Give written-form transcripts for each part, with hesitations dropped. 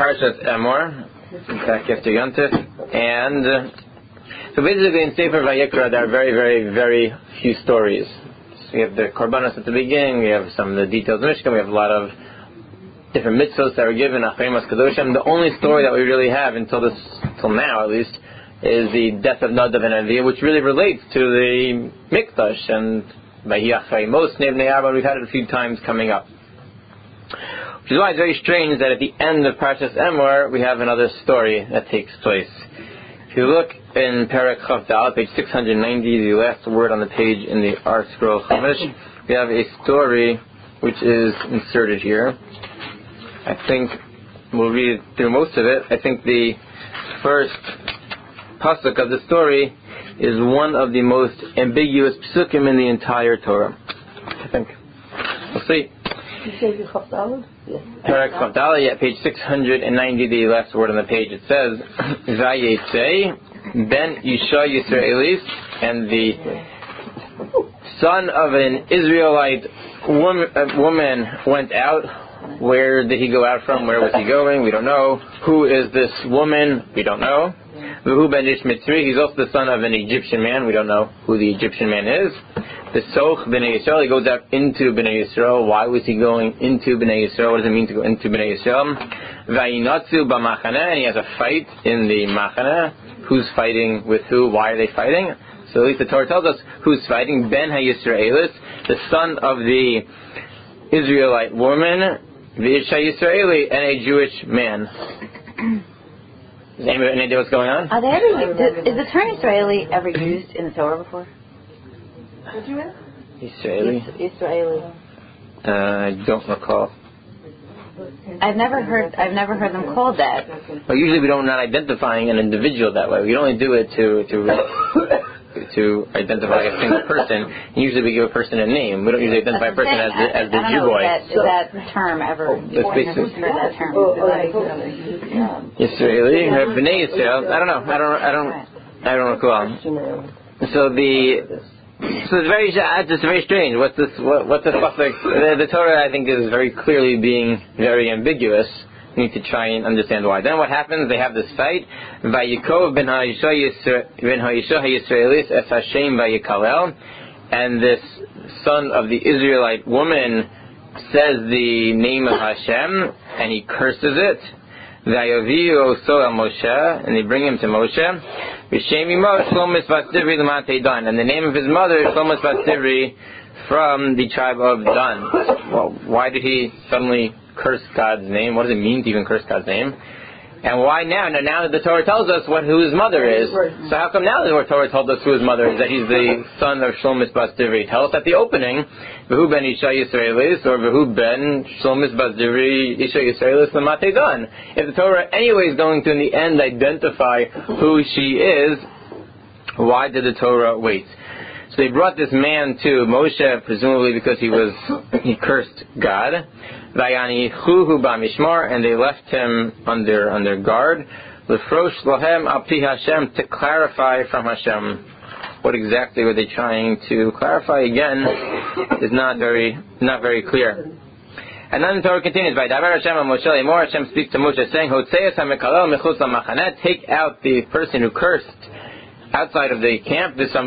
Parashat Emor, back after Yontif, and so basically in Sefer Vayikra there are very, very, very few stories. So we have the Korbanos at the beginning, we have some of the details of Mishkan, we have a lot of different mitzvahs that are given, Achremas Kadoshim. The only story that we really have until now at least, is the death of Nadav and Avihu, which really relates to the Mikdash and Vayi Achrei Mos Bnei Arba. We've had it a few times coming up. Which is why it's very strange that at the end of Parashat Emor we have another story that takes place. If you look in Perek Chav Dal, page 690, the last word on the page in the Art Scroll Chumash, we have a story which is inserted here. I think we'll read through most of it. I think the first pasuk of the story is one of the most ambiguous psukim in the entire Torah. I think. We'll see. You say the Chav Daled? Yes. Perek Chav Daled, yeah, page 690, the last word on the page. It says, Vayetzei ben Isha Yisraelis, and the son of an Israelite woman went out. Where did he go out from? Where was he going? We don't know. Who is this woman? We don't know. Vahu ben Ish Mitzri, he's also the son of an Egyptian man. We don't know who the Egyptian man is. The Soch B'nai Yisrael, he goes out into B'nai Yisrael. Why was he going into B'nai Yisrael? What does it mean to go into B'nai Yisrael? Vayinatzu b'machana, and he has a fight in the machana. Who's fighting with who? Why are they fighting? So at least the Torah tells us who's fighting. Ben HaYisraelis, the son of the Israelite woman, V'isha Yisraeli, and a Jewish man. Does anybody have any idea what's going on? Are they ever, is the term Israeli ever used in the Torah before? Did you ask? Israeli? Israeli. I don't recall. I've never heard them called that. Well, usually we don't not identifying an individual that way. We only do it to identify a single person. Usually we give a person a name. We don't usually identify a person as the Jew boy. Is that term ever? That term. Israeli, Bnei Yisrael. I don't know. I don't recall. So it's very strange. What's this? What's this? The Torah, I think, is very clearly being very ambiguous. We need to try and understand why. Then what happens? They have this fight. Vayikov ben Ha'isha Yisraelis es Hashem vayikalel, and this son of the Israelite woman says the name of Hashem and he curses it. Vayaviu oso el Moshe, and they bring him to Moshe. V'shem imo Shlomis bas Divri l'matei Dan, and the name of his mother is Shlomis bas Divri from the tribe of Dan. Well, why did he suddenly curse God's name? What does it mean to even curse God's name? And why now? Now that the Torah tells us who his mother is, so how come now the Torah told us who his mother is, that he's the son of Shlomis bas Divri? Tell us at the opening, V'hu ben Isha Yisraelis, or V'hu ben Shlomis bas Divri Isha Yisraelis l'matei Dan. If the Torah anyway is going to in the end identify who she is, why did the Torah wait? So they brought this man to Moshe, presumably because he cursed God. Vayanichuhu b'mishmar, and they left him under guard. Lefrosh lohem al pi Hashem, to clarify from Hashem. What exactly were they trying to clarify? Again, is not very clear. And then the Torah continues, Vaydaber Hashem al Moshe lemor, Hashem speaks to Moshe saying, Hotzeis ha'mekalel mechutz la'machaneh, take out the person who cursed outside of the camp, and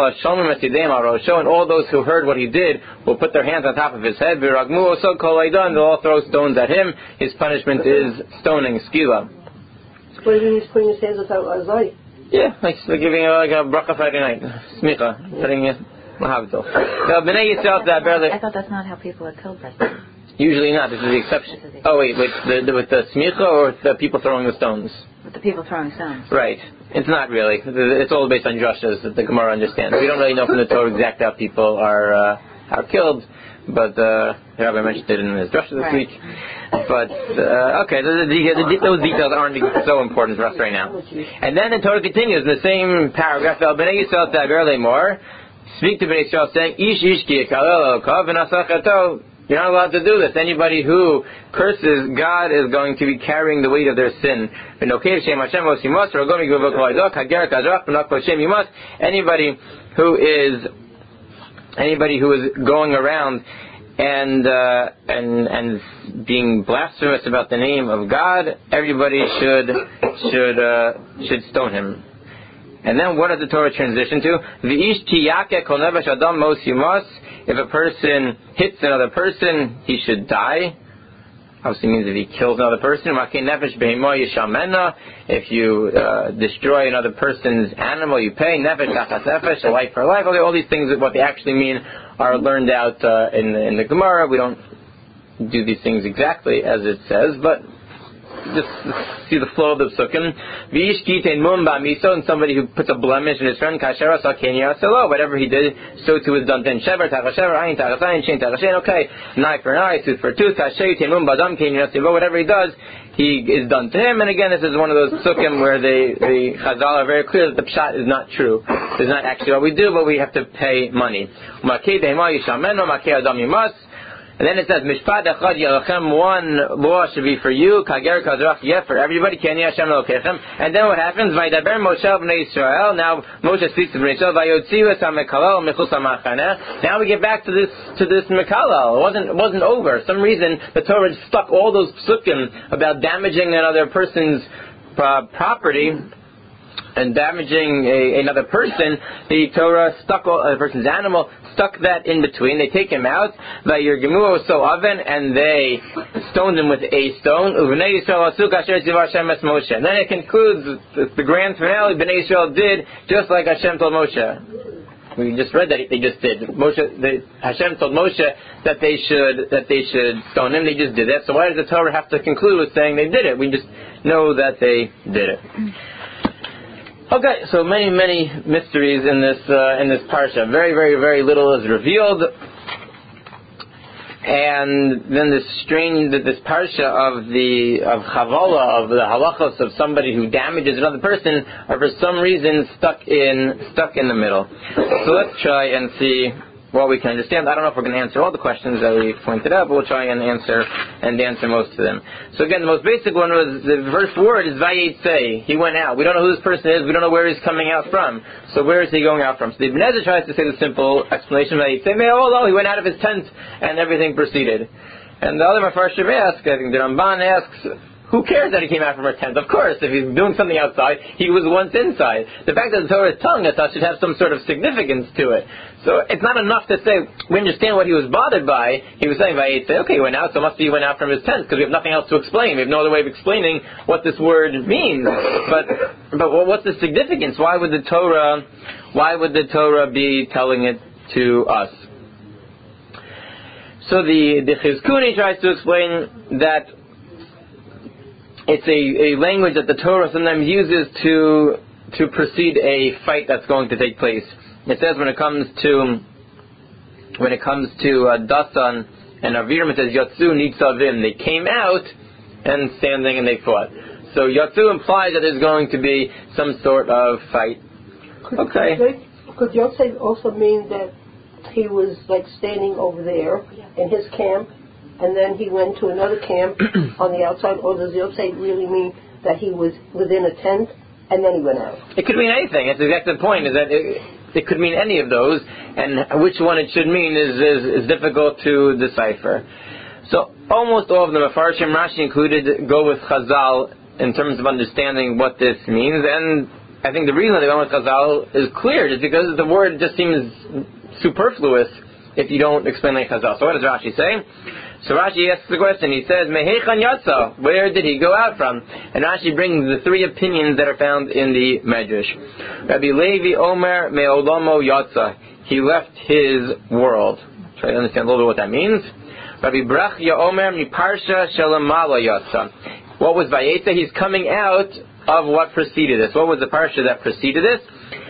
all those who heard what he did will put their hands on top of his head. They'll all throw stones at him. His punishment is stoning, skila. What do you mean he's putting his hands on top of his eye? Yeah, like giving a bracha Friday night, smicha, putting it mahavdol. I thought that's not how people are killed. Usually not. This is the exception. Oh wait, with the smicha or with the people throwing the stones? With the people throwing stones. Right. It's not really. It's all based on drushas that the Gemara understands. We don't really know from the Torah exactly how people are killed, but the Rabbi mentioned it in his drusha this week. But okay, those details aren't so important for us right now. And then the Torah continues in the same paragraph. Bnei Yisrael ta'aber lemor, speak to Bnei Yisrael saying, Ish ish ki yekalel elokov v'nasachato. You're not allowed to do this. Anybody who curses God is going to be carrying the weight of their sin. Anybody who is going around and being blasphemous about the name of God, everybody should stone him. And then what does the Torah transition to? V'ish tiyake kol nefesh adam mos yimos. If a person hits another person, he should die. Obviously means if he kills another person. If you destroy another person's animal, you pay. Nefesh tachas nefesh, a life for life. Okay, all these things, what they actually mean, are learned out in the Gemara. We don't do these things exactly as it says, but just see the flow of the psukim. And somebody who puts a blemish in his friend, whatever he did, so too is done to him. Okay, an eye for an eye, tooth for a tooth. Whatever he does, he is done to him. And again, this is one of those psukim where the Chazal are very clear that the pshat is not true. It's not actually what we do, but we have to pay money. And then it says, Mishpat echad yalachem, one law should be for you, kager kazrach yeh, for everybody, keni Hashem elokechem. And then what happens? Vaydaber Moshe b'nei Yisrael. Now Moshe speaks to b'nei Yisrael. Vayotziu es hamekalel michutz hamachaneh. Now we get back to this mekalel. It wasn't over. For some reason the Torah stuck all those psukim about damaging another person's property and damaging another person. The Torah stuck a person's animal, stuck that in between. They take him out, and they stoned him with a stone. And then it concludes the grand finale. Bnei Yisrael did just like Hashem told Moshe. We just read that they just did. Hashem told Moshe that they should stone him. They just did that. So why does the Torah have to conclude with saying they did it? We just know that they did it. Okay, so many mysteries in this parsha. Very, very, very little is revealed, and then this parsha of Chavala, of the halachos of somebody who damages another person, are for some reason stuck in the middle. So let's try and see what we can understand. I don't know if we're going to answer all the questions that we pointed out, but we'll try and answer most of them. So again, the most basic one was, the first word is Vayetze. He went out. We don't know who this person is. We don't know where he's coming out from. So where is he going out from? So the Ibn Ezra tries to say the simple explanation, Vayetze Me'olo. He went out of his tent and everything proceeded. And the other Mefarshim ask, I think the Ramban asks, who cares that he came out from her tent? Of course, if he's doing something outside, he was once inside. The fact that the Torah is telling us that should have some sort of significance to it. So it's not enough to say, we understand what he was bothered by. He was saying, okay, he went out, so must be he went out from his tent, because we have nothing else to explain. We have no other way of explaining what this word means. But what's the significance? Why would the Torah be telling it to us? So the Chizkuni tries to explain that it's a language that the Torah sometimes uses to precede a fight that's going to take place. It says when it comes to Dasan and Aviram, it says Yatsu Nitzavim. They came out and standing and they fought. So Yatsu implies that there's going to be some sort of fight. Could Yotze also mean that he was like standing over there in his camp, and then he went to another camp on the outside, or does Yotze really mean that he was within a tent and then he went out? It could mean anything. That's exactly the point, is that it could mean any of those, and which one it should mean is difficult to decipher. So almost all of the Mefarshim, Rashi included, go with Chazal in terms of understanding what this means, and I think the reason they went with Chazal is clear, is because the word just seems superfluous if you don't explain like Chazal. So what does Rashi say? So Rashi asks the question, he says, Mehechan Yatsa, where did he go out from? And Rashi brings the three opinions that are found in the Medrash. Rabbi Levi Omer Me'olamo Yatsa, he left his world. Try to understand a little bit what that means. Rabbi Brachya Omer Miparsha Shalamala Yatsa. What was Vayetze? He's coming out of what preceded this. What was the parsha that preceded this?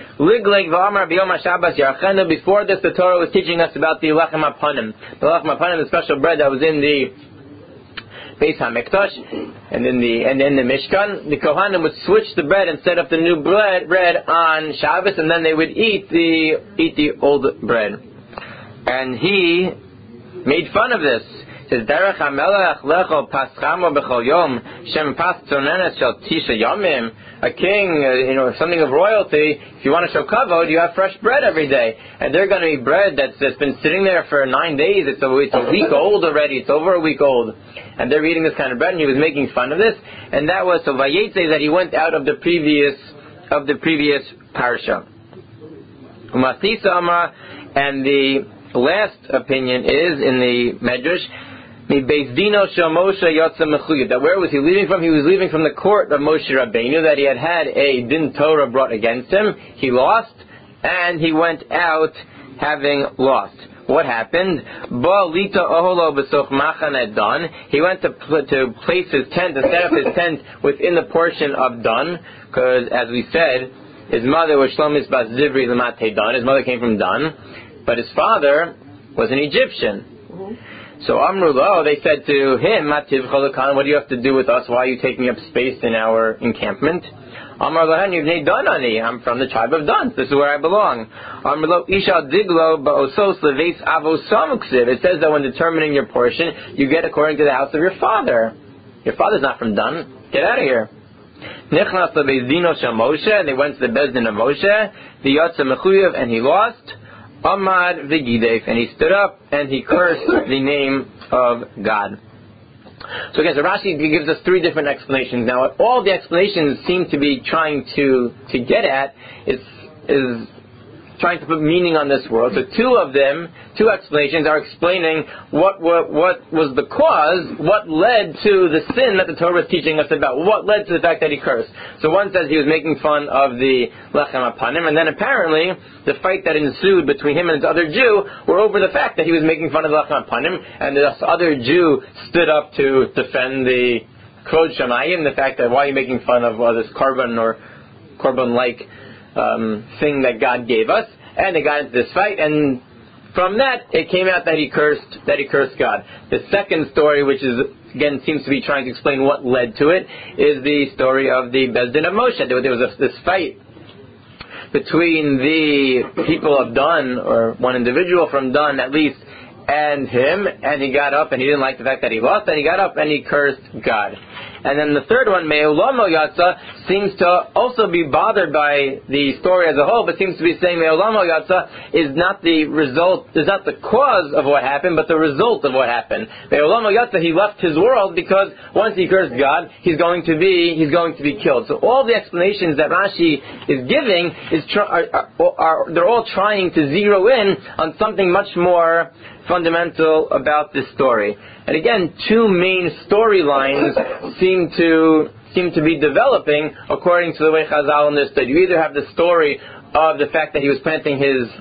Before this, the Torah was teaching us about the Lechem HaPanim. The Lechem HaPanim, the special bread that was in the Beis HaMikdash and in the Mishkan. The Kohanim would switch the bread and set up the new bread on Shabbos, and then they would eat the old bread. And he made fun of this. says, Derech HaMelech lecho paschamo b'chol yom, shem pas tzonenes shel tisha yomim. A king, something of royalty, if you want to show kavod, you have fresh bread every day. And they're going to be bread that's been sitting there for 9 days. It's a week old already. It's over a week old. And they're eating this kind of bread, and he was making fun of this. And that was, so Vayetze, that he went out of the previous parsha. Umatisa Amar, and the last opinion is in the Medrash, that where was he leaving from? He was leaving from the court of Moshe Rabbeinu, that he had a din Torah brought against him. He lost, and he went out having lost. What happened? He went to place his tent, to set up his tent within the portion of Dan, because as we said, his mother was Shlomis Bas Zivri Lamate Dan. His mother came from Dan, but his father was an Egyptian. So Amrullah, they said to him, Mativ Cholakan, what do you have to do with us? Why are you taking up space in our encampment? Amrullah, I'm from the tribe of Dan. This is where I belong. Amrullah, Isha Diglo Ba'osos Leves Avosamuksiv. It says that when determining your portion, you get according to the house of your father. Your father's not from Dan. Get out of here. Nichnas Lebezdino Shel Moshe, and they went to the Bezdin of Moshe. The Yotza Mechuyev, and he lost. Amad Vigidef, and he stood up and he cursed the name of God. So again, so Rashi gives us 3 different explanations. Now, what all the explanations seem to be trying to get at is trying to put meaning on this world. So 2 explanations are explaining what was the cause, what led to the sin that the Torah was teaching us about, what led to the fact that he cursed. So one says he was making fun of the Lechem Apanim, and then apparently the fight that ensued between him and this other Jew were over the fact that he was making fun of the Lechem Apanim, and this other Jew stood up to defend the Kvod Shamayim, the fact that why are you making fun of this Korban or Korban-like thing that God gave us, and they got into this fight, and from that it came out that he cursed God. The second story, which is again seems to be trying to explain what led to it, is the story of the Bezdin of Moshe. There was this fight between the people of Dan, or one individual from Dan at least, and him, and he got up and he didn't like the fact that he lost, and he got up and he cursed God. And then the third one, Me'olamo Yatsa, seems to also be bothered by the story as a whole, but seems to be saying Me'olamo Yatsa is not the cause of what happened, but the result of what happened. Me'olamo Yatsa, he left his world because once he cursed God, he's going to be killed. So all the explanations that Rashi is giving they're all trying to zero in on something much more fundamental about this story. And again, 2 main storylines seem to be developing according to the way Chazal understood. You either have the story of the fact that he was planting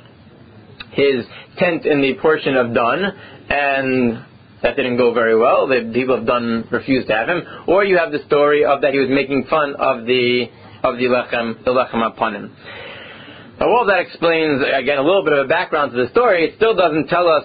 his tent in the portion of Dan, and that didn't go very well. The people of Dan refused to have him. Or you have the story of that he was making fun of the Lechem Apanim. Now, all that explains, again, a little bit of a background to the story. It still doesn't tell us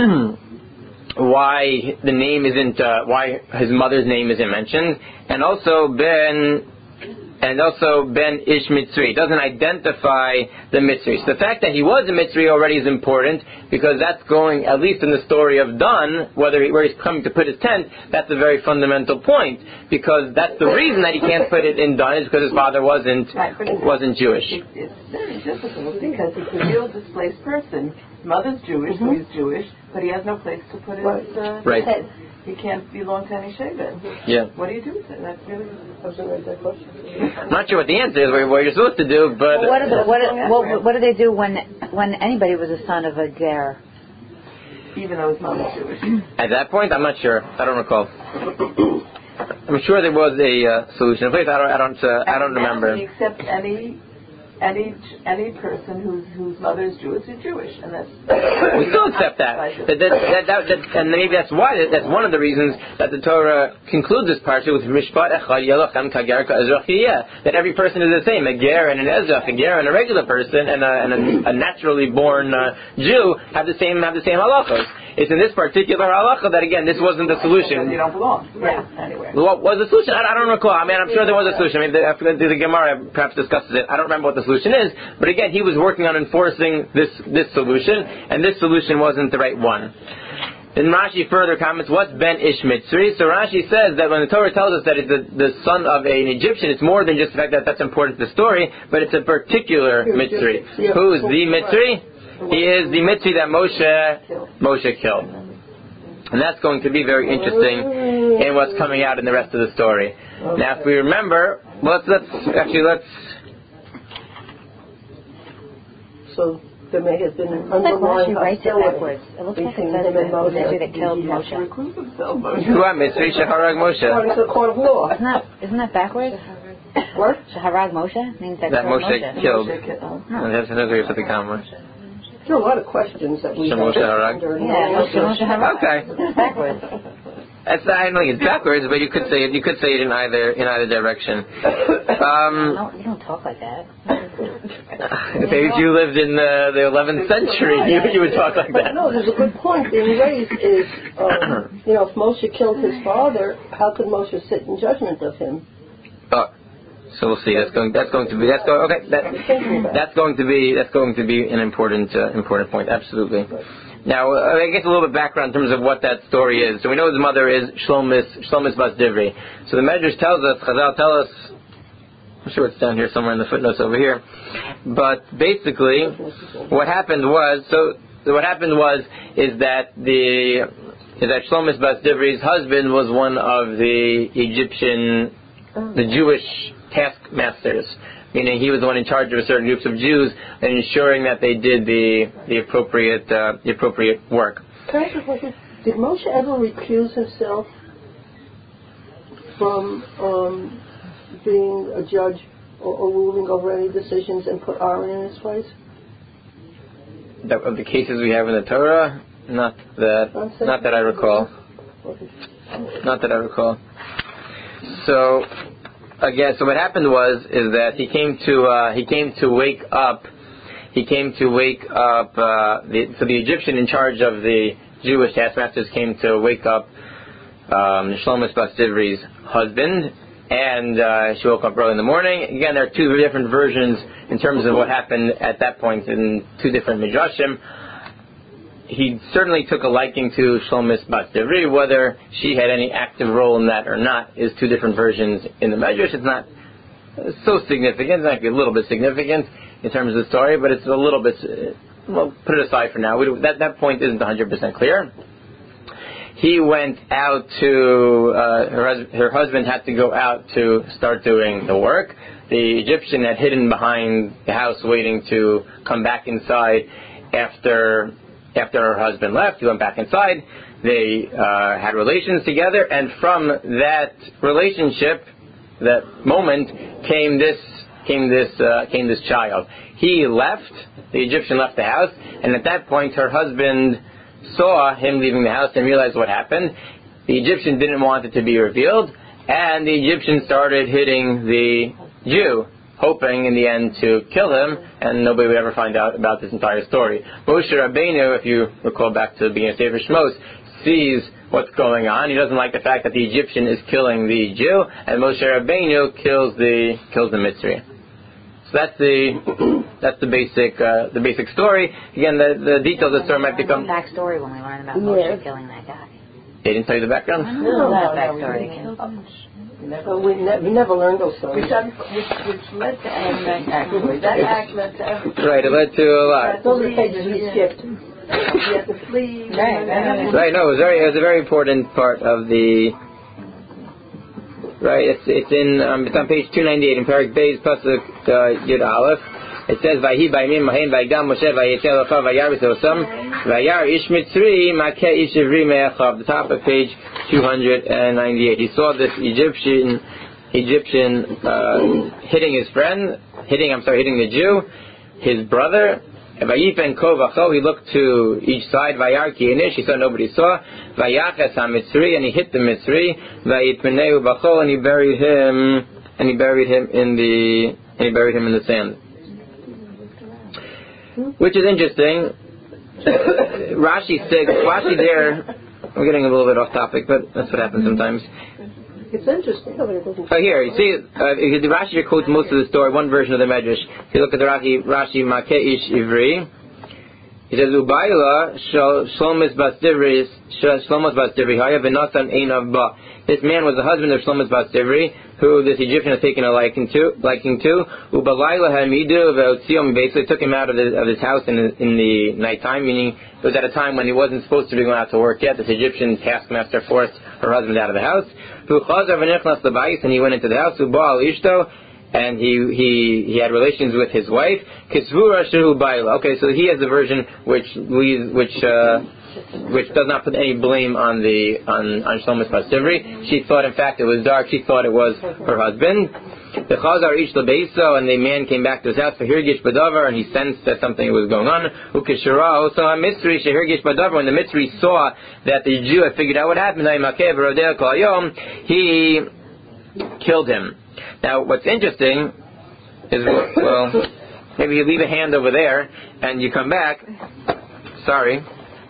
why the name isn't, why his mother's name isn't mentioned, and also Ben Ish Mitzri. It doesn't identify the Mitzri. So the fact that he was a Mitzri already is important, because that's going, at least in the story of Dan, where he's coming to put his tent, that's a very fundamental point, because that's the reason that he can't put it in Dan, is because his father wasn't Jewish. It's very difficult, because he's a real displaced person. His mother's Jewish, so he's Jewish, but he has no place to put his head. He can't belong to any Shevet. Yeah. What do you do with it? That's really that question. I'm not sure what the answer is, what you're supposed to do, but... Well, what do they do when anybody was a son of a ger? Even though his mother's Jewish. At that point, I'm not sure. I don't recall. I'm sure there was a solution. Please, I don't remember. He accepts any person whose mother is Jewish is Jewish, and that's we still accept that. And maybe that's why that's one of the reasons that the Torah concludes this parsha with Mishpat Echad Yelochem Kager Ka'ezrach Yiyeh, that every person is the same, a ger and an ezrach, a ger and a regular person, and a naturally born Jew have the same halachos. It's in this particular halacha that, again, this wasn't the solution. You don't belong. Yeah. Anyway. What was the solution? I don't recall. I mean, I'm sure there was a solution. I mean, after the Gemara perhaps discusses it. I don't remember what the solution is. But again, he was working on enforcing this solution, and this solution wasn't the right one. Then Rashi further comments, what's Ben Ish Mitzri? So Rashi says that when the Torah tells us that it's the son of an Egyptian, it's more than just the fact that that's important to the story, but it's a particular Mitzri. Who's the Mitzri? He is the Mitzri that Moshe killed. And that's going to be very interesting in what's coming out in the rest of the story. Now, if we remember, let's. So there may have been an underlying hostility between him and Moshe. That killed Moshe. Who are Mitzri Shaharag Moshe? According to the court of law. Isn't that backwards? What? Shaharag Moshe means that Moshe killed. That's another to the comment. There are a lot of questions that we have. Moshe Harag. Okay. Backwards. I don't think it's backwards, but you could say it in either direction. No, you don't talk like that. Maybe if you lived in the 11th century, you would talk like that. But no, there's a good point being raised. Is if Moshe killed his father, how could Moshe sit in judgment of him? So we'll see. That's going to be an important point. Absolutely. Now, I guess a little bit of background in terms of what that story is. So we know his mother is Shlomis Bas Divri. So the Medrash tells us, Chazal tell us, I'm sure it's down here somewhere in the footnotes over here. But basically, what happened was that Shlomis Bas Divri's husband was one of the Jewish taskmasters, meaning he was the one in charge of a certain groups of Jews and ensuring that they did the appropriate work. Can I ask a question? Did Moshe ever recuse himself from being a judge or ruling over any decisions and put Aaron in his place? Of the cases we have in the Torah, not that I recall. Not that I recall. So what happened was that he came to wake up. So the Egyptian in charge of the Jewish taskmasters came to wake up Shlomis Bas Divri's husband, and she woke up early in the morning. Again, there are two different versions in terms of what happened at that point in two different midrashim. He certainly took a liking to Shlomis Bas Divri. Whether she had any active role in that or not is two different versions in the Medrash. It's not so significant. It might be a little bit significant in terms of the story, but it's a little bit. Well, put it aside for now. That point isn't 100% clear. He went out to her husband had to go out to start doing the work. The Egyptian had hidden behind the house, waiting to come back inside after her husband left. He went back inside. They had relations together, and from that relationship, that moment, came this child. He left. The Egyptian left the house, and at that point, her husband saw him leaving the house and realized what happened. The Egyptian didn't want it to be revealed, and the Egyptian started hitting the Jew, hoping in the end to kill him, and nobody would ever find out about this entire story. Moshe Rabbeinu, if you recall back to the beginning of Sefer Shmos, sees what's going on. He doesn't like the fact that the Egyptian is killing the Jew, and Moshe Rabbeinu kills the Mitzri. So that's the basic story. Again, the details of the story might become backstory when we learn about Moshe killing that guy. They didn't tell you the background? I don't know that backstory. We never learned those stories. Which led to everything, actually. That act led to everything. Right, it led to a lot. Those are the pages we skipped. You had to flee. Right, no, it was a very important part of the. Right, it's on page 298 in Perek Beis Pasuk Yud Aleph. It says, "Vayhi b'yamim mahen v'yigdam Moshe v'yetzel achav v'yar b'sosam v'yar ish mitzri makeh ish ivri me'achav." The top of page 298. He saw this Egyptian hitting the Jew, his brother. Vayifen ko v'cho. He looked to each side. Vayar ki inish. He saw nobody saw. Vayaches ha-Mitzri, and he hit the Mitzri. Vayitmeneu v'cho, and he buried him in the sand. Which is interesting. Rashi there. We're getting a little bit off topic, but that's what happens sometimes. It's interesting. Here, you see, the Rashi quotes most of the story, one version of the Medrash. If you look at the Rashi Makeish Ivri, He says, Ubayla Shlomis Bas Divri Haya V'Natan Einav Ba. This man was the husband of Shlomis Bas Divri, who this Egyptian had taken a liking to. Ubalayla Hamidu Ve'Otziom, basically took him out of his house in the nighttime, meaning it was at a time when he wasn't supposed to be going out to work yet. This Egyptian taskmaster forced her husband out of the house. And he went into the house. And he had relations with his wife. Okay, so he has a version which does not put any blame on Shlomis Bas Divri. She thought, in fact, it was dark. She thought it was her husband. The Chazar Ish Lebeso, and the man came back to his house for Hirgish Badavar, and he sensed that something was going on. Ukeshara, so a Mitzri Shehirgish Badavar, when the Mitzri saw that the Jew had figured out what happened, he killed him. Now, what's interesting is, well, maybe you leave a hand over there and you come back. Sorry.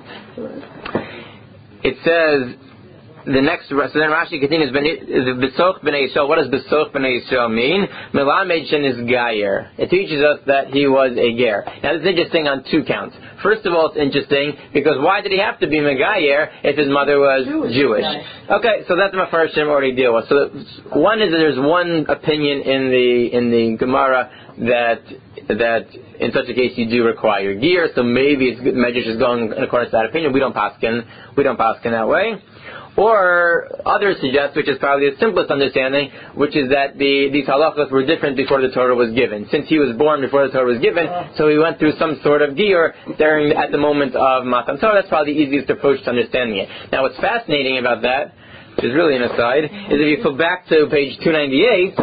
It says, the next, so then Rashi continues, Besoch B'nai Yisrael. What does Besoch B'nai Yisrael mean? Melamed Shen is Gayer. It teaches us that he was a Ger. Now, this is interesting on two counts. First of all, it's interesting because why did he have to be Megayer if his mother was Jewish? Okay, so that's my first Shem already deal with. So one is that there's one opinion in the Gemara that in such a case you do require Ger. So maybe it's good. Medrash is going in accordance to that opinion. We don't paskin that way. Or others suggest, which is probably the simplest understanding, which is that these halachos were different before the Torah was given. Since he was born before the Torah was given, so he went through some sort of ger at the moment of Matan Torah. That's probably the easiest approach to understanding it. Now, what's fascinating about that, which is really an aside, is if you go back to page 298.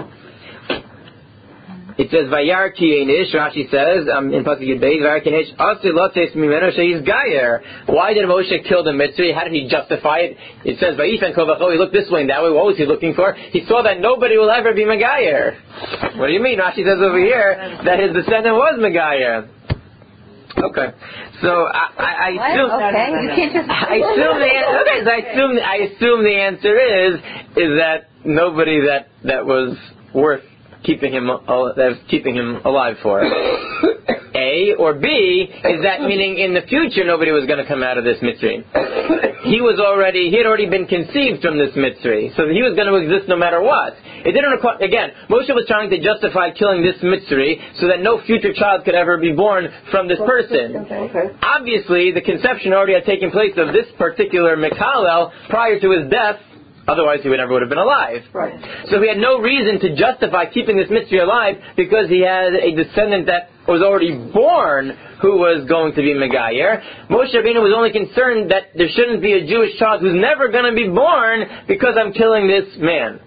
It says, Vayar ki einish, Rashi says, in Pasuk Yud Beis, Vayar ki einish, Asi lotes mimeno she'is gayer. Why did Moshe kill the Mitzri? How did he justify it? It says, Vayifen kol v'cho, he looked this way and that way. What was he looking for? He saw that nobody will ever be Megayer. What do you mean? Rashi says over here that his descendant was Megayer. Okay, so I assume. Okay, you can't just. I assume the answer is that nobody that was worth keeping him alive for. A or B is that meaning in the future nobody was going to come out of this Mitzri. He had already been conceived from this Mitzri, so he was going to exist no matter what. It didn't require, again, Moshe was trying to justify killing this Mitzri so that no future child could ever be born from this person. Okay. Obviously, the conception already had taken place of this particular Mikhalel prior to his death. Otherwise, he would never have been alive. Right. So he had no reason to justify keeping this Mitzri alive because he had a descendant that was already born who was going to be Megayer. Moshe Rabbeinu was only concerned that there shouldn't be a Jewish child who's never going to be born because I'm killing this man.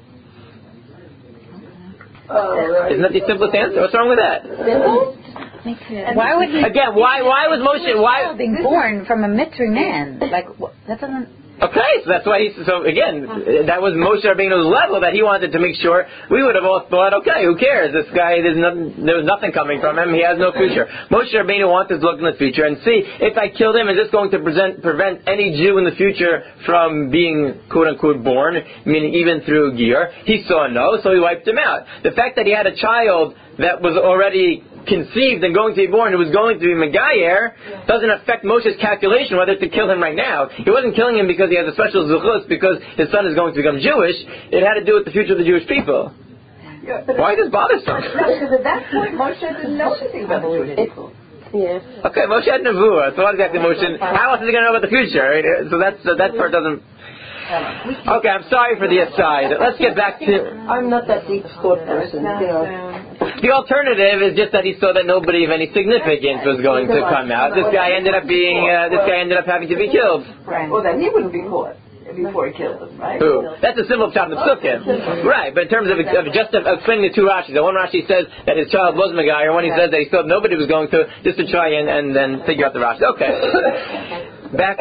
Right. Isn't that the simplest answer? What's wrong with that? Why would he? Again, why was Moshe being born from a Mitzri man? Like that doesn't. Okay, so that's why so again, that was Moshe Rabbeinu's level that he wanted to make sure. We would have all thought, okay, who cares? This guy, there was nothing coming from him. He has no future. Moshe Rabbeinu wanted to look in the future and see, if I killed him, is this going to prevent any Jew in the future from being quote-unquote born, meaning even through Ger? He saw no, so he wiped him out. The fact that he had a child that was already conceived and going to be born, who was going to be Megayer, doesn't affect Moshe's calculation whether to kill him right now. He wasn't killing him because he has a special zuchus, because his son is going to become Jewish. It had to do with the future of the Jewish people. Yeah, why is this bothersome? Because at that point, Moshe didn't know anything about the Jewish people. Yeah. Okay, Moshe had Nevuah, so what exactly Moshe? How else is he going to know about the future? Right? So that part doesn't. Okay, I'm sorry for the aside. Let's get back to. I'm not that deep thought person, The alternative is just that he saw that nobody of any significance was going to come out. This guy ended up having to be killed. Right. Well, then he wouldn't be caught before he killed him, right? Who? That's a simple pshat psukim. Right, but in terms of explaining the two Rashis, the one Rashi says that his child was Megayer, and one he says that he thought nobody was going to, just to try and then figure out the Rashi. Okay. Back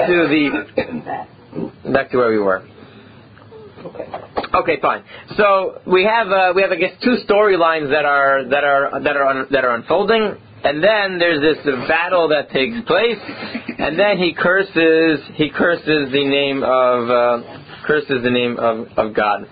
to where we were. Okay, fine. So we have I guess two storylines that are unfolding, and then there's this battle that takes place, and then he curses the name of God.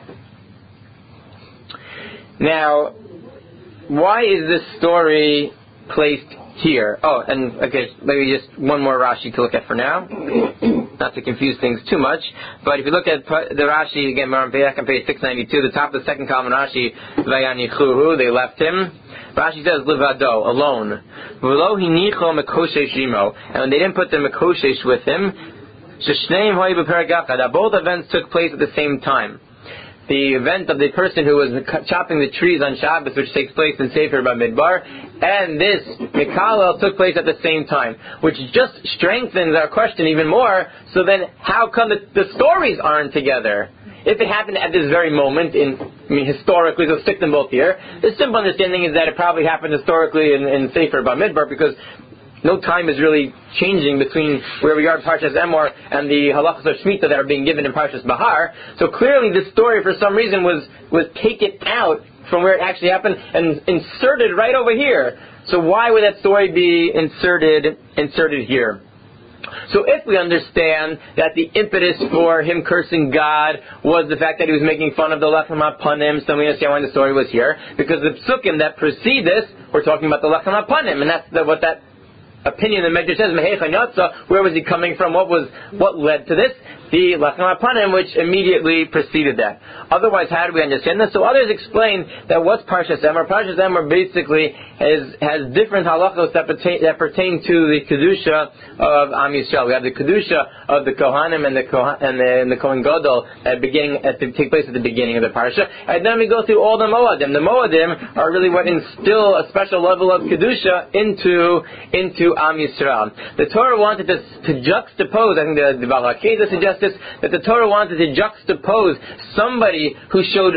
Now, why is this story placed here. Oh, and okay, maybe just one more Rashi to look at for now, not to confuse things too much. But if you look at the Rashi again, we're on page 692, the top of the second column Rashi, Vayanichuhu, they left him. Rashi says Livado, alone. V'lo hinicho mekoshesh imo, and when they didn't put the mekoshesh with him, sheshneim hoy b'peragachad, that both events took place at the same time. The event of the person who was chopping the trees on Shabbos, which takes place in Sefer Bamidbar, and this Mikalel took place at the same time, which just strengthens our question even more. So then, how come the stories aren't together? If it happened at this very moment, historically, so stick them both here. The simple understanding is that it probably happened historically in Sefer Bamidbar, because no time is really changing between where we are in Parshas Emor and the halachas of Shemitah that are being given in Parshas Bahar. So clearly this story, for some reason, was taken out from where it actually happened and inserted right over here. So why would that story be inserted here? So if we understand that the impetus for him cursing God was the fact that he was making fun of the Lechem HaPanim, so we understand why the story was here. Because the psukim that precede this, we're talking about the Lechem HaPanim, and that's what that opinion the Medrash says, Mehechan Yatsa, where was he coming from? What led to this? The Lechem HaPanim, which immediately preceded that. Otherwise, how do we understand this? So others explain that what's Parshas Emor? Parshas Emor basically has different halachos that pertain to the Kedusha of Am Yisrael. We have the Kedusha of the Kohanim and the Kohen Gadol take place at the beginning of the Parsha. And then we go through all the Moadim. The Moadim are really what instill a special level of Kedusha into Am Yisrael. The Torah wanted to juxtapose, I think the Baal HaKeidah suggests this, that the Torah wanted to juxtapose somebody who showed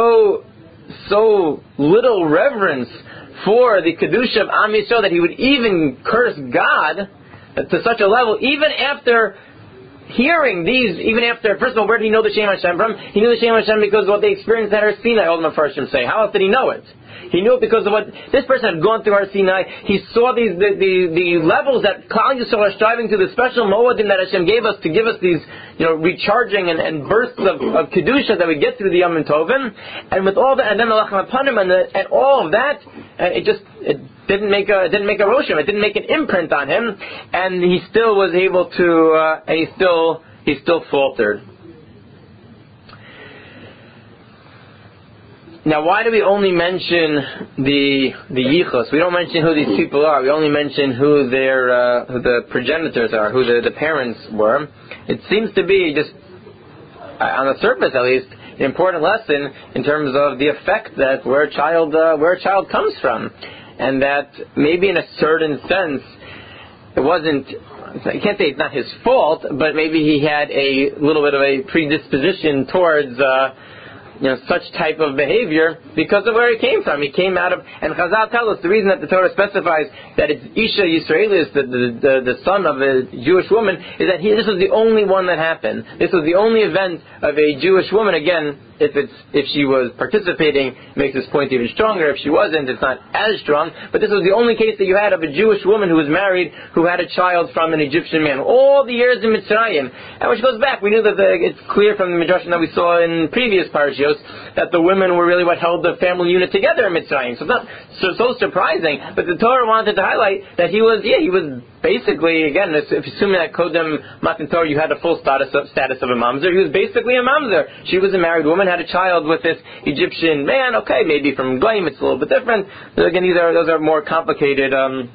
so little reverence for the Kedusha of Am Yisrael that he would even curse God to such a level, even after hearing these, first of all, where did he know the Shem Hashem from? He knew the Shem Hashem because of what they experienced at Har Sinai, all the Mefarshim say. How else did he know it? He knew it because of what this person had gone through Har Sinai. He saw the levels that Klal Yisrael are striving to, the special moedim that Hashem gave us to give us these, recharging and bursts of kedusha that we get through the Yom Tovim, and with all that, and then the Lechem HaPanim and all of that, it didn't make a roshim. It didn't make an imprint on him, and he still was able to, he still faltered. Now, why do we only mention the yichus? We don't mention who these people are. We only mention who the progenitors are, who the parents were. It seems to be, just on the surface at least, an important lesson in terms of the effect that where a child comes from, and that maybe in a certain sense it wasn't. You can't say it's not his fault, but maybe he had a little bit of a predisposition towards such type of behavior because of where he came from. He came out of, and Chazal tell us the reason that the Torah specifies that it's Isha Yisraelis, the son of a Jewish woman, is that this was the only one that happened. This was the only event of a Jewish woman. Again, if she was participating, it makes this point even stronger. If she wasn't, it's not as strong. But this was the only case that you had of a Jewish woman who was married, who had a child from an Egyptian man. All the years in Mitzrayim. And which goes back, we knew that it's clear from the Midrash that we saw in previous parashiyos that the women were really what held the family unit together in Mitzrayim. So it's not so surprising. But the Torah wanted to highlight that he was basically, again, if assuming that Kodem Matan Torah, you had a full status of a mamzer, he was basically a mamzer. She was a married woman, had a child with this Egyptian man. Okay, maybe from Goyim it's a little bit different. But again, those are more complicated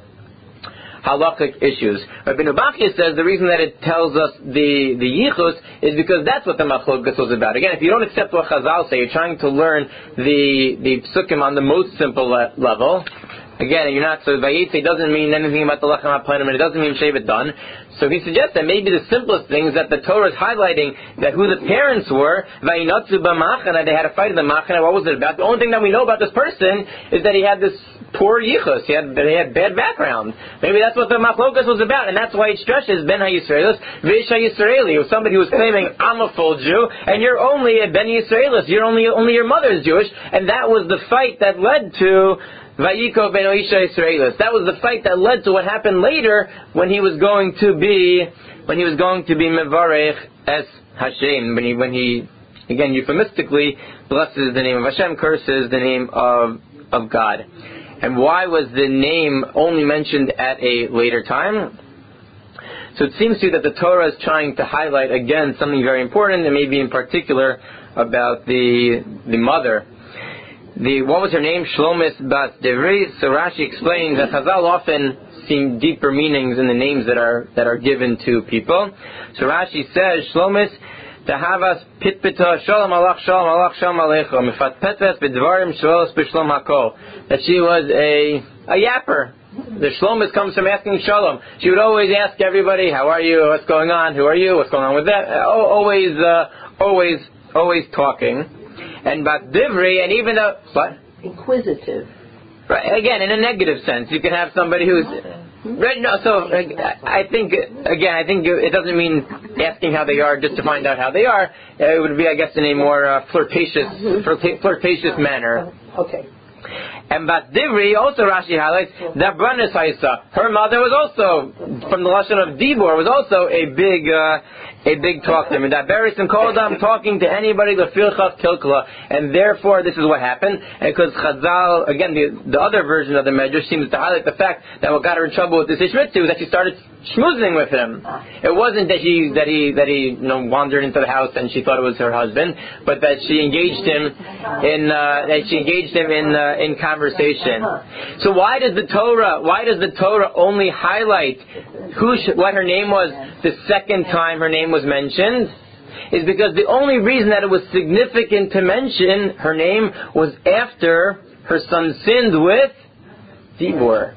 halachic issues. Rabbeinu Bachya says the reason that it tells us the yichus is because that's what the machlokas was about. Again, if you don't accept what Chazal say, you're trying to learn the psukim on the most simple level. Again, you're not, so Vayetze doesn't mean anything about the Lechem HaPanim, and it doesn't mean Shevet Dan. So he suggests that maybe the simplest thing is that the Torah is highlighting that who the parents were, Vayinatzu b'machana, they had a fight in the machana. What was it about? The only thing that we know about this person is that he had this poor yichus. He had bad background. Maybe that's what the machlokas was about, and that's why it stresses Ben HaYisraelis, V'Ish HaYisraeli, or somebody who was claiming, I'm a full Jew, and you're only a Ben Yisraelis. You're only your mother is Jewish, and that was the fight that led to Vayiko ben Isha Yisraelis. That was the fight that led to what happened later when he was going to be Mevarech Es Hashem, when he again euphemistically blesses the name of Hashem, curses the name of God. And why was the name only mentioned at a later time? So it seems to you that the Torah is trying to highlight again something very important, and maybe in particular about the mother. What was her name? Shlomis Bas Devri. So Rashi explains that Chazal often see deeper meanings in the names that are given to people. So Rashi says Shlomis Tahavas Pitpita Shalom Alach Shalom Alecha Mifat Petes B'Dvarim Shalos B'Shlom Hakol. That she was a yapper. The Shlomis comes from asking Shalom. She would always ask everybody, how are you? What's going on? Who are you? What's going on with that? Always talking. And Bat Divri, and even though... What? Inquisitive. Right, again, in a negative sense. You can have somebody who's... Right, no, so I think it doesn't mean asking how they are just to find out how they are. It would be, I guess, in a more flirtatious manner. Okay. And Bat Divri, also Rashi highlights, that Branis Haisa, her mother was also, from the lashon of Dibor, was also a big talker. And that Beris and Koldam talking to anybody, Lefilchas Kilkala. And therefore, this is what happened. And because Chazal, again, the other version of the Medrash seems to highlight the fact that what got her in trouble with this Ishmitzu was that she started schmoozing with him. It wasn't that he wandered into the house and she thought it was her husband, but that she engaged him in conversation. So why does the Torah only highlight what her name was the second time her name was mentioned? Is because the only reason that it was significant to mention her name was after her son sinned with Dibor.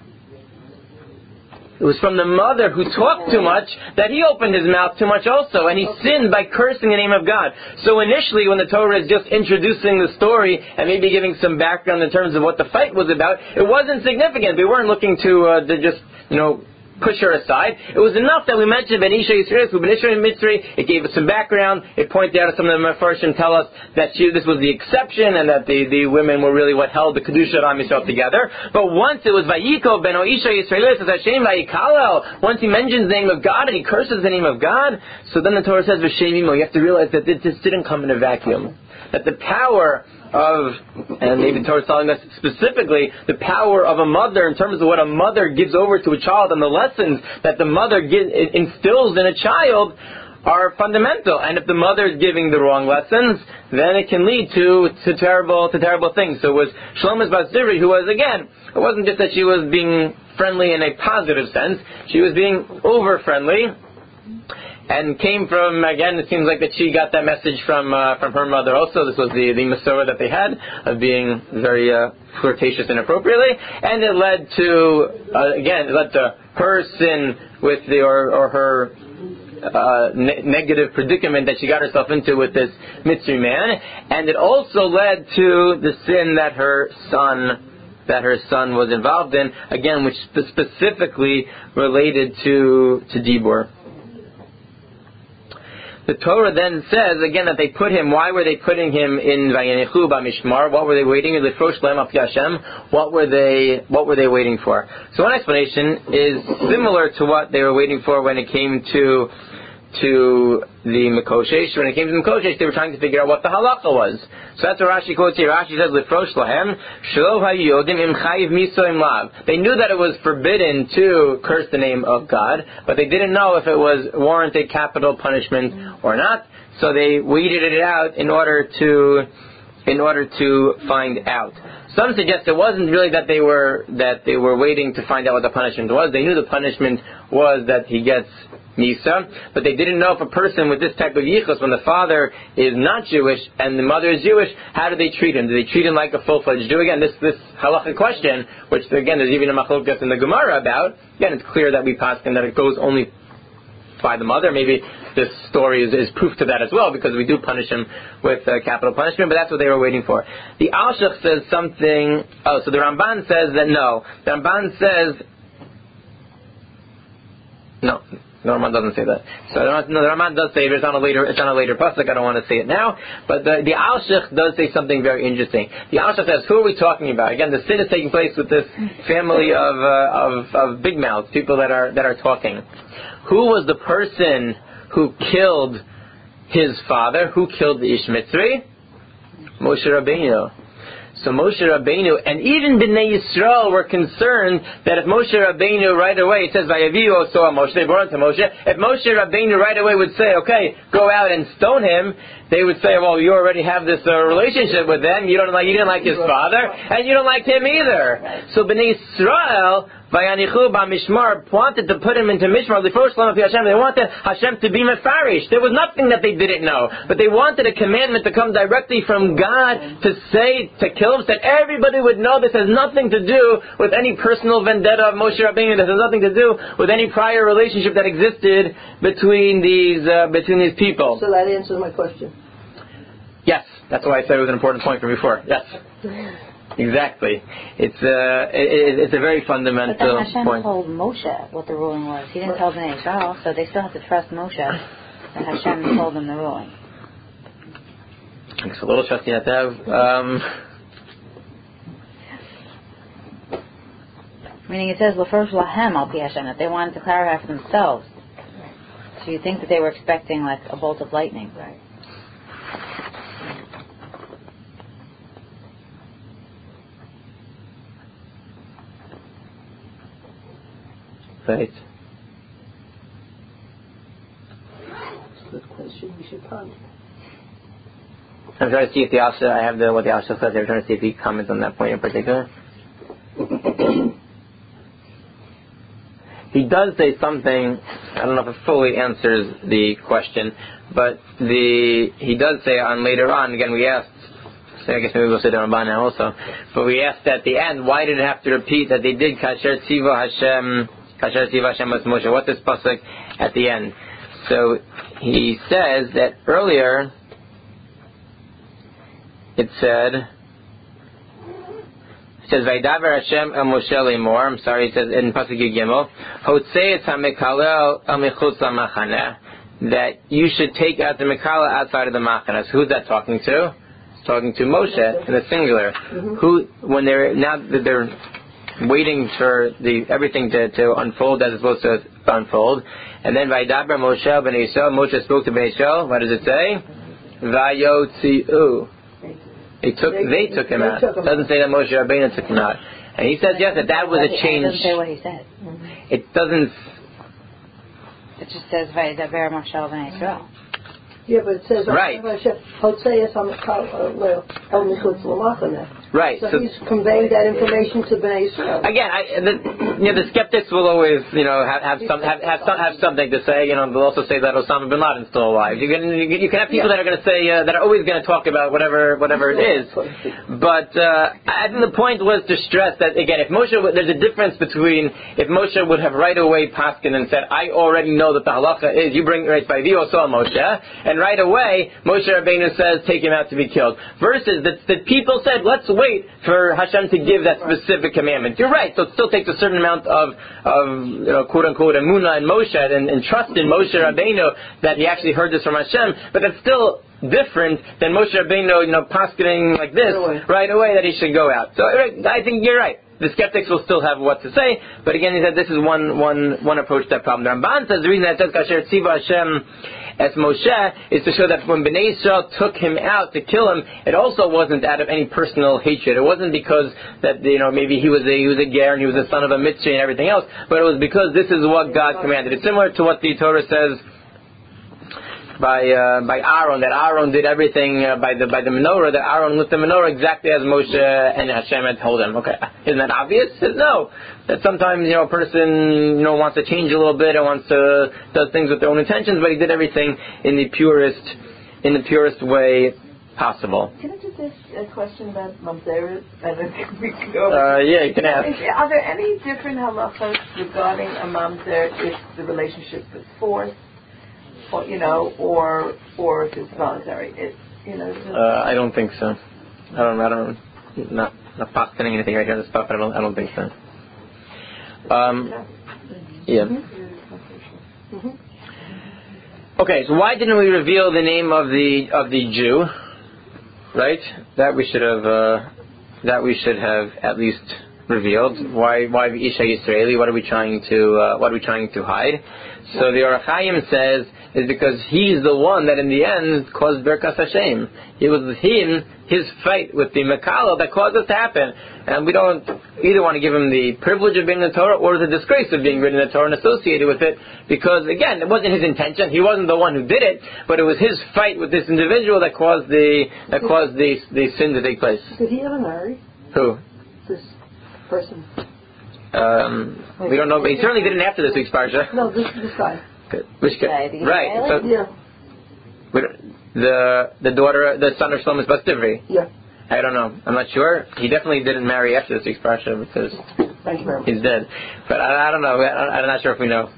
It was from the mother who talked too much that he opened his mouth too much also, and he sinned by cursing the name of God. So initially, when the Torah is just introducing the story and maybe giving some background in terms of what the fight was about, it wasn't significant. We weren't looking to just push her aside. It was enough that we mentioned Ben Isha Yisrael, Ben Isha Mitzri. It gave us some background. It pointed out some of the Mefarshim tell us that this was the exception and that the women were really what held the Kedusha of Am Yisrael together. But once it was Vayiko Ben Isha Yisrael, says Hashem Vayikalel, once he mentions the name of God and he curses the name of God, so then the Torah says V'Shem Imo. You have to realize that this didn't come in a vacuum. That the power of, and maybe the Torah is telling us specifically, the power of a mother in terms of what a mother gives over to a child and the lessons that the mother instills in a child are fundamental. And if the mother is giving the wrong lessons, then it can lead to terrible things. So it was Shlomis Bas Divri who was, again, it wasn't just that she was being friendly in a positive sense, she was being over friendly. And came from, again, it seems like that she got that message from her mother also. This was the Masorah that they had of being very flirtatious inappropriately. And it led to her sin with her negative predicament that she got herself into with this Mitzri man. And it also led to the sin that her son was involved in, again, which specifically related to Dibor. The Torah then says, again, that they put him, why were they putting him in Vayenechu Bamishmar? What were they waiting? What were they waiting for? So one explanation is similar to what they were waiting for when it came to the Mekoshesh. When it came to the Mekoshesh, they were trying to figure out what the halacha was. So that's what Rashi quotes here. Rashi says, Lifrosh Lahem, Shelo Hayodim Im Chayiv Miso Im Lav. They knew that it was forbidden to curse the name of God, but they didn't know if it was warranted capital punishment or not. So they waited it out in order to find out. Some suggest it wasn't really that they were waiting to find out what the punishment was. They knew the punishment was that he gets Misa, but they didn't know if a person with this type of yichus, when the father is not Jewish and the mother is Jewish, how do they treat him? Do they treat him like a full-fledged Jew? Again, this halachic question, which again there's even a machlokas in the Gemara about. Again, it's clear that we paskin that it goes only by the mother. Maybe this story is proof to that as well, because we do punish him with capital punishment, but that's what they were waiting for. The Alshach says something. So the Ramban says that no. The Ramban says no. The Ramban doesn't say that. So the Ramban does say it's on a later pasuk. I don't want to say it now, but the Alshach does say something very interesting. The Alshach says, who are we talking about? Again, the sin is taking place with this family of big mouths, people that are talking. Who was the person who killed his father? Who killed the Ish Mitzri? Moshe Rabbeinu. So Moshe Rabbeinu and even Bnei Yisrael were concerned that if Moshe Rabbeinu right away, it says Vayaviu Oso Moshe, they brought him to Moshe. If Moshe Rabbeinu right away would say, okay, go out and stone him, they would say, well, you already have this relationship with them. You didn't like his father, and you don't like him either. So Bnei Yisrael, Vayanichu B'Mishmar, wanted to put him into Mishmar. They wanted Hashem to be mefarish. There was nothing that they didn't know, but they wanted a commandment to come directly from God to say, to kill him, so that everybody would know this has nothing to do with any personal vendetta of Moshe Rabbeinu. This has nothing to do with any prior relationship that existed between these people. So that answers my question. Yes, that's why I said it was an important point from before. Yes, exactly. It's a very fundamental point. But then Hashem point. told Moshe what the ruling was. He didn't tell Bnei Israel, so they still have to trust Moshe that Hashem told them the ruling. It's a little trust you have to have. Meaning it says L'firsh Lahem Al Pi Hashem, that they wanted to clarify for themselves. So you think that they were expecting like a bolt of lightning, right? Right. That's a good question. We should ponder. I'm trying to see if the Asha, I have what the Asha says. I'm trying to see if he comments on that point in particular. He does say something, I don't know if it fully answers the question, but he does say on later on, again we asked, so I guess maybe we'll sit down by now also, but we asked at the end, why did it have to repeat that they did Kasher Tziva Hashem as Moshe? What's this pasuk at the end? So he says that earlier it says Vaydaber Hashem el Moshe lemor. I'm sorry, it says in pasuk Gimel, Hotzei et hamekalel el michutz lamachaneh, that you should take out the mekala outside of the machaneh. So who's that talking to? It's talking to Moshe in the singular. Who, when they're waiting for everything to unfold as it's supposed to unfold, and then Vaydaber Moshe b'nei Yisrael, Moshe spoke to b'nei Yisrael. What does it say? Vayotzi'u. They took him out. It doesn't say that Moshe Rabbeinu took him out. And he says, yes, that was a change. It doesn't say what he said. It doesn't. It just says, Vaydaber Moshe b'nei Yisrael. Yeah, but it says, right. Right. So he's conveying that information to Bnei Israel. Again, the skeptics will always, have something to say. They'll also say that Osama bin Laden's still alive. You can have people that are going to say that are always going to talk about whatever it is. But I think the point was to stress that again, if Moshe, there's a difference between if Moshe would have right away paskin and said, I already know that the halacha is you bring right by Vio Sol Moshe, and right away Moshe Rabbeinu says take him out to be killed. Versus that people said, let's wait for Hashem to give that specific commandment. You're right. So it still takes a certain amount of quote unquote emunah in Moshe and trust in Moshe Rabbeinu that he actually heard this from Hashem. But that's still different than Moshe Rabbeinu, paskening like this right away that he should go out. So I think you're right. The skeptics will still have what to say, but again, he said this is one approach to that problem. The Ramban says the reason that it says Kasher Tziva Hashem as Moshe is to show that when Bnei Israel took him out to kill him, it also wasn't out of any personal hatred. It wasn't because that maybe he was a ger and he was the son of a mitzvah and everything else, but it was because this is what God commanded. It's similar to what the Torah says by Aaron, that Aaron did everything by the menorah, that Aaron lit the menorah exactly as Moshe and Hashem had told him. Okay, isn't that obvious? No. That sometimes a person wants to change a little bit and does things with their own intentions, but he did everything in the purest way possible. Can I just ask a question about mamzer? And then we can go. Yeah, you can ask. Are there any different halachas regarding a mamzer if the relationship is forced? Or if it's voluntary, I don't think so. I don't. Not posting anything right here on the spot, but I don't think so. Yeah. Okay, so why didn't we reveal the name of the Jew? Right? That we should have at least revealed. Why Isha Yisraeli? What are we trying to hide? So the Orach Chaim says is because he's the one that in the end caused Birkas Hashem. It was his fight with the Mekala that caused this to happen. And we don't either want to give him the privilege of being in the Torah or the disgrace of being written in the Torah and associated with it, because again, it wasn't his intention. He wasn't the one who did it, but it was his fight with this individual that caused the sin to take place. Did he ever marry? Who? This person. We don't know, but he certainly didn't after this week's parsha. No, this guy. Which guy? Right. So, yeah. The daughter, the son of Shlomo's Bas Divri. Yeah. I don't know. I'm not sure. He definitely didn't marry after this week's parsha because he's dead. But I don't know. I'm not sure if we know.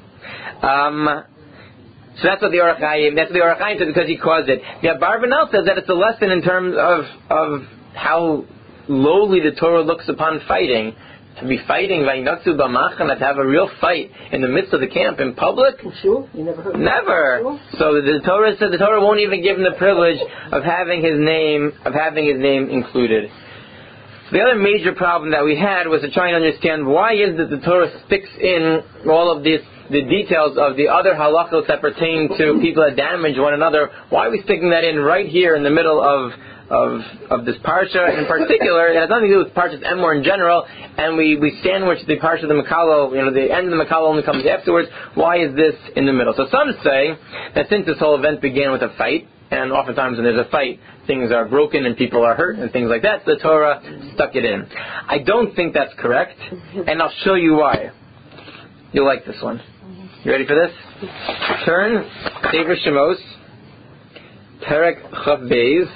So that's what the Orach Chaim said, because he caused it. Yeah, Barbanel says that it's a lesson in terms of how lowly the Torah looks upon fighting. To be fighting, to have a real fight in the midst of the camp in public? Sure, you never heard of never. Sure. So the Torah said the Torah won't even give him the privilege of having his name included. The other major problem that we had was to try and understand why is that the Torah sticks in all of the details of the other halachos that pertain to people that damage one another. Why are we sticking that in right here in the middle of this parsha in particular? It has nothing to do with Parshas Emor in general, and we sandwich the parsha of the Mekalo, the end of the Mekalo only comes afterwards. Why is this in the middle? So some say that since this whole event began with a fight, and oftentimes when there's a fight, things are broken and people are hurt and things like that, the Torah stuck it in. I don't think that's correct, and I'll show you why. You'll like this one. You ready for this? Turn Sefer Shemos, Perek Chav Beis,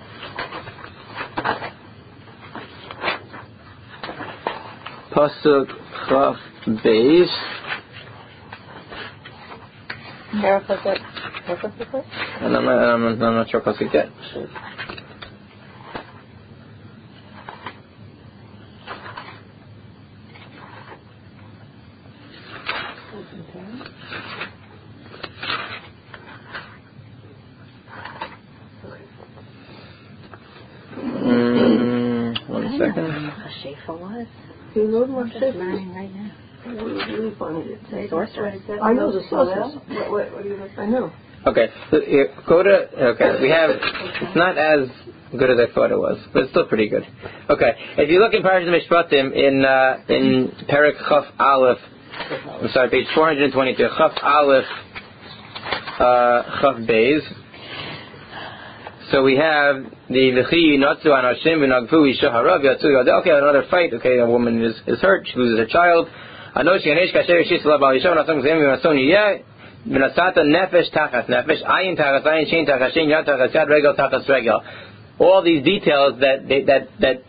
Pasuk Chav Beis. And I'm not sure Pasuk yet. One second. Do you know what I'm learning right now. Really funny. The sorceress. I know the sorceress. What do you look? I know. Okay, so we have, it's not as good as I thought it was, but it's still pretty good. Okay, if you look in Parashat Mishpatim in Perek Chaf Aleph, I'm sorry, page 422, Chaf Aleph, Chaf Beis. So we have the V'chi Natsu Anashim V'nagfu Isha Harav Yatsu Yodeh. Okay, another fight. Okay, a woman is hurt. She loses her child. Anoshi Anesh Kasher Yishis Labal Yisha V'nasam Gzem V'nason Yiyeh V'nasata Nefesh Tachas Nefesh Ayin Tachas Ayin Shein Tachas Shein Yad Tachas Yad Regel Tachas Regel. All these details that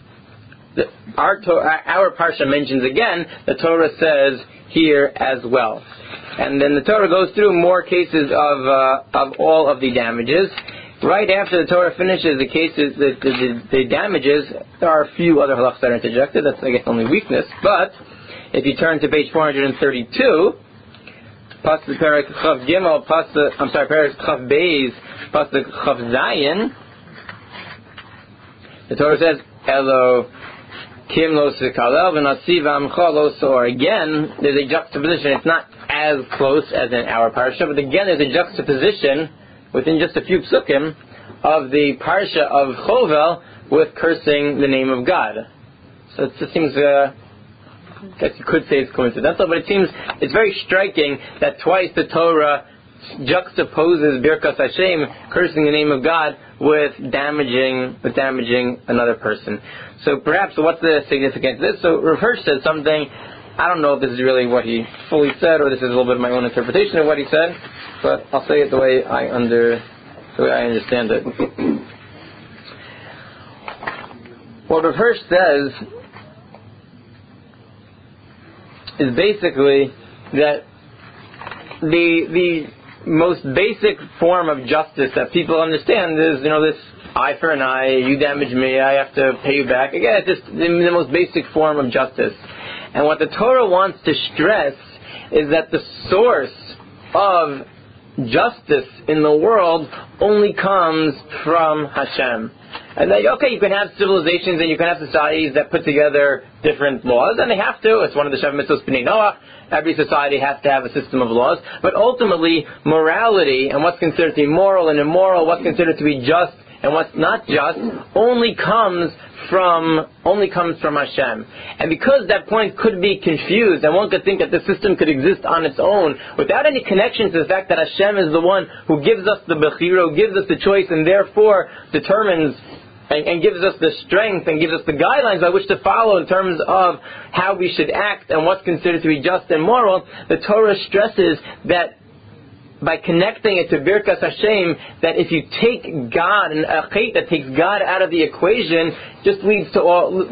our parsha mentions again, the Torah says here as well. And then the Torah goes through more cases of all of the damages. Right after the Torah finishes the cases, the damages, there are a few other halachas that are interjected. That's, I guess, only weakness. But if you turn to page 432, Pasuk Perek Chav Gimel, Perek Chav Beis, Pasuk Chav Zayin, the Torah says, Elo Kim lo sekalel v'nasiv amcha lo soar. Again, there's a juxtaposition. It's not as close as in our parsha, but again, there's a juxtaposition within just a few psukim of the parsha of Chovel with cursing the name of God. So it just seems, I guess you could say it's coincidental, but it seems it's very striking that twice the Torah juxtaposes Birkas Hashem, cursing the name of God, with damaging another person. So perhaps what's the significance of this? So Rav Hirsch said something. I don't know if this is really what he fully said, or this is a little bit of my own interpretation of what he said, but I'll say it the way I understand it. What Rav Hirsch says is basically that the most basic form of justice that people understand is, this eye for an eye, you damage me, I have to pay you back. Again, it's just the most basic form of justice. And what the Torah wants to stress is that the source of justice in the world only comes from Hashem. And that, okay, you can have civilizations and you can have societies that put together different laws, and they have to. It's one of the Sheva Mitzvos B'nai Noach. Every society has to have a system of laws. But ultimately, morality and what's considered to be moral and immoral, what's considered to be just and what's not just, only comes from Hashem. And because that point could be confused, and one could think that the system could exist on its own, without any connection to the fact that Hashem is the one who gives us the bechira, who gives us the choice, and therefore determines and gives us the strength and gives us the guidelines by which to follow in terms of how we should act and what's considered to be just and moral, the Torah stresses that by connecting it to Birkas Hashem, that if you take God, and a chait that takes God out of the equation, just leads to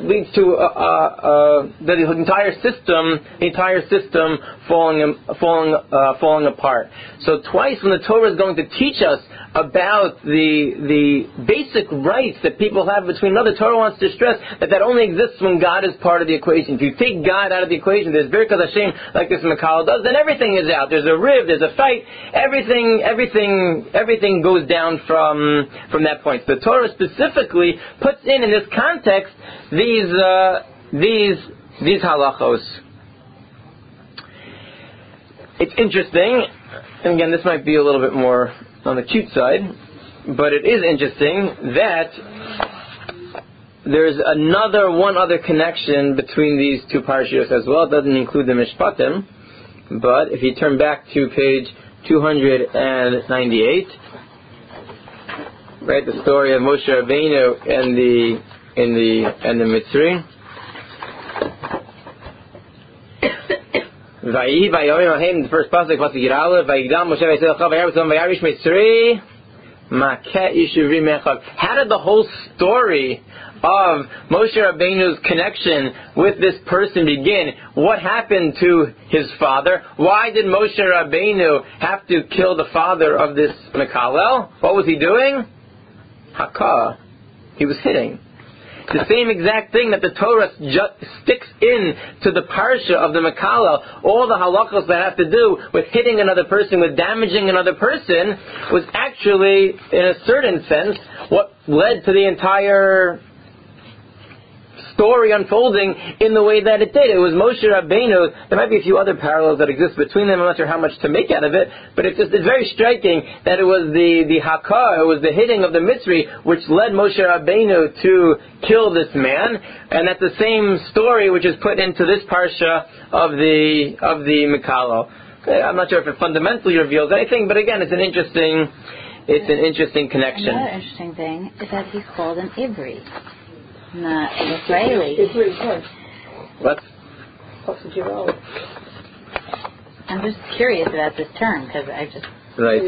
the entire system falling apart. So twice when the Torah is going to teach us about the basic rights that people have between another, Torah wants to stress that only exists when God is part of the equation. If you take God out of the equation, there's Birkas Hashem, like this Makal does, then everything is out. There's a riv, there's a fight, everything goes down from that point. The Torah specifically puts in this context these halachos. It's interesting, and again, this might be a little bit more on the cute side, but it is interesting that there's one other connection between these two parashiyos as well. It doesn't include the Mishpatim, but if you turn back to page 298, right, the story of Moshe Rabbeinu and the Mitzri. The first pasuk, how did the whole story of Moshe Rabbeinu's connection with this person begin? What happened to his father? Why did Moshe Rabbeinu have to kill the father of this Mekalel? What was he doing? Hakah. He was hitting. The same exact thing that the Torah sticks in to the parsha of the Mekalel, all the halachos that have to do with hitting another person, with damaging another person, was actually, in a certain sense, what led to the entire story unfolding in the way that it did. It was Moshe Rabbeinu. There might be a few other parallels that exist between them. I'm not sure how much to make out of it, but it's very striking that it was the hakah, it was the hitting of the Mitzri, which led Moshe Rabbeinu to kill this man, and that's the same story which is put into this parsha of the Mekalel. I'm not sure if it fundamentally reveals anything, but again, it's an interesting connection. Another interesting thing is that he's called an Ivri, not an Israeli. What? I'm just curious about this term because I just... Right.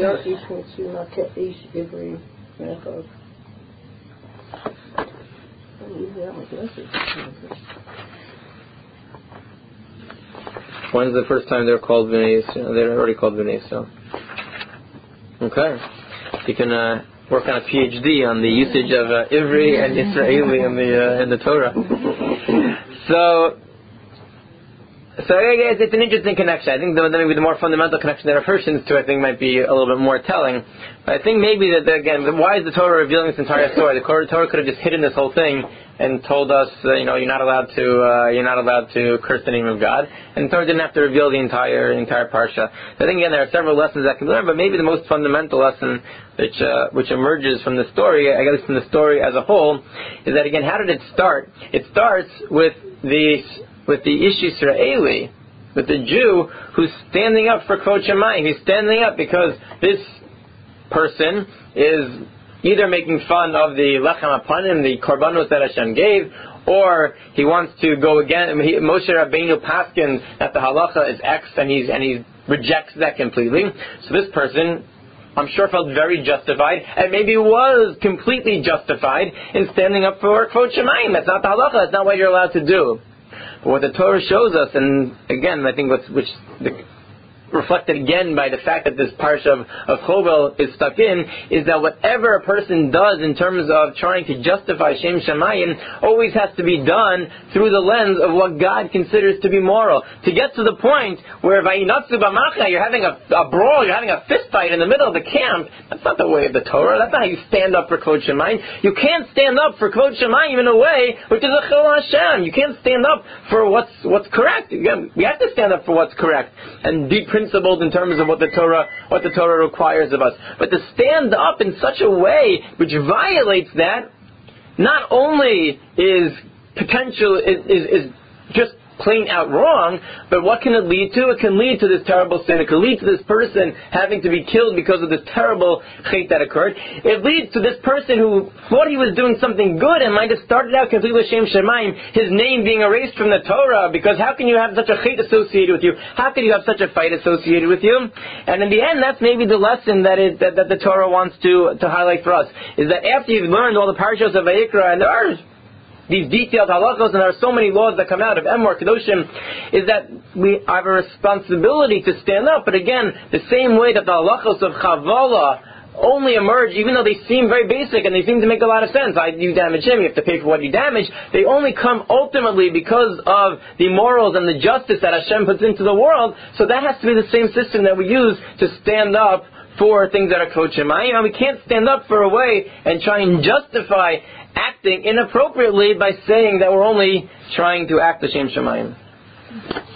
When's the first time they were called B'nai Yisrael? They're already called B'nai Yisrael. Okay. You can work on a PhD on the usage of Ivri and Israeli in the Torah. So I guess it's an interesting connection. I think maybe the more fundamental connection that a person's to, I think, might be a little bit more telling. But I think maybe that, again, why is the Torah revealing this entire story? The Torah could have just hidden this whole thing and told us, you're not allowed to curse the name of God. And the Torah didn't have to reveal the entire parsha. So I think, again, there are several lessons that can be learned, but maybe the most fundamental lesson which emerges from the story, I guess from the story as a whole, is that, again, how did it start? It starts with the Ish Yisraeli, with the Jew who's standing up for Kvod Shamayim. He's standing up because this person is either making fun of the Lechem Apanim, the Korbanos that Hashem gave, or he wants to go again. Moshe Rabbeinu paskins that the halacha is X, and he rejects that completely. So this person, I'm sure, felt very justified, and maybe was completely justified in standing up for Kvod Shamayim. That's not the halacha. That's not what you're allowed to do. But what the Torah shows us, and again, I think reflected again by the fact that this parsha of Chovel is stuck in, is that whatever a person does in terms of trying to justify Shem Shamayim always has to be done through the lens of what God considers to be moral. To get to the point where Vayinatzu B'Macha, you're having a brawl, you're having a fist fight in the middle of the camp, that's not the way of the Torah. That's not how you stand up for Kvod Shemayim. You can't stand up for Kvod Shemayim in a way which is a Chil Hashem. You can't stand up for what's correct. Again, we have to stand up for what's correct and be principled in terms of what the Torah requires of us. But to stand up in such a way which violates that, not only is just plain out wrong, but what can it lead to? It can lead to this terrible sin. It can lead to this person having to be killed because of this terrible chait that occurred. It leads to this person who thought he was doing something good and might have started out completely Shem Shemaim, his name being erased from the Torah, because how can you have such a chait associated with you? How can you have such a fight associated with you? And in the end, that's maybe the lesson that the Torah wants to highlight for us, is that after you've learned all the parashos of Vayikra, and there are these detailed halachos, and there are so many laws that come out of Emor Kedoshim, is that we have a responsibility to stand up. But again, the same way that the halachos of Chavala only emerge, even though they seem very basic and they seem to make a lot of sense. You damage him, you have to pay for what you damage. They only come ultimately because of the morals and the justice that Hashem puts into the world. So that has to be the same system that we use to stand up for things that are Kvod Shemayim. And we can't stand up for a way and try and justify acting inappropriately by saying that we're only trying to act the Shem Shemayim.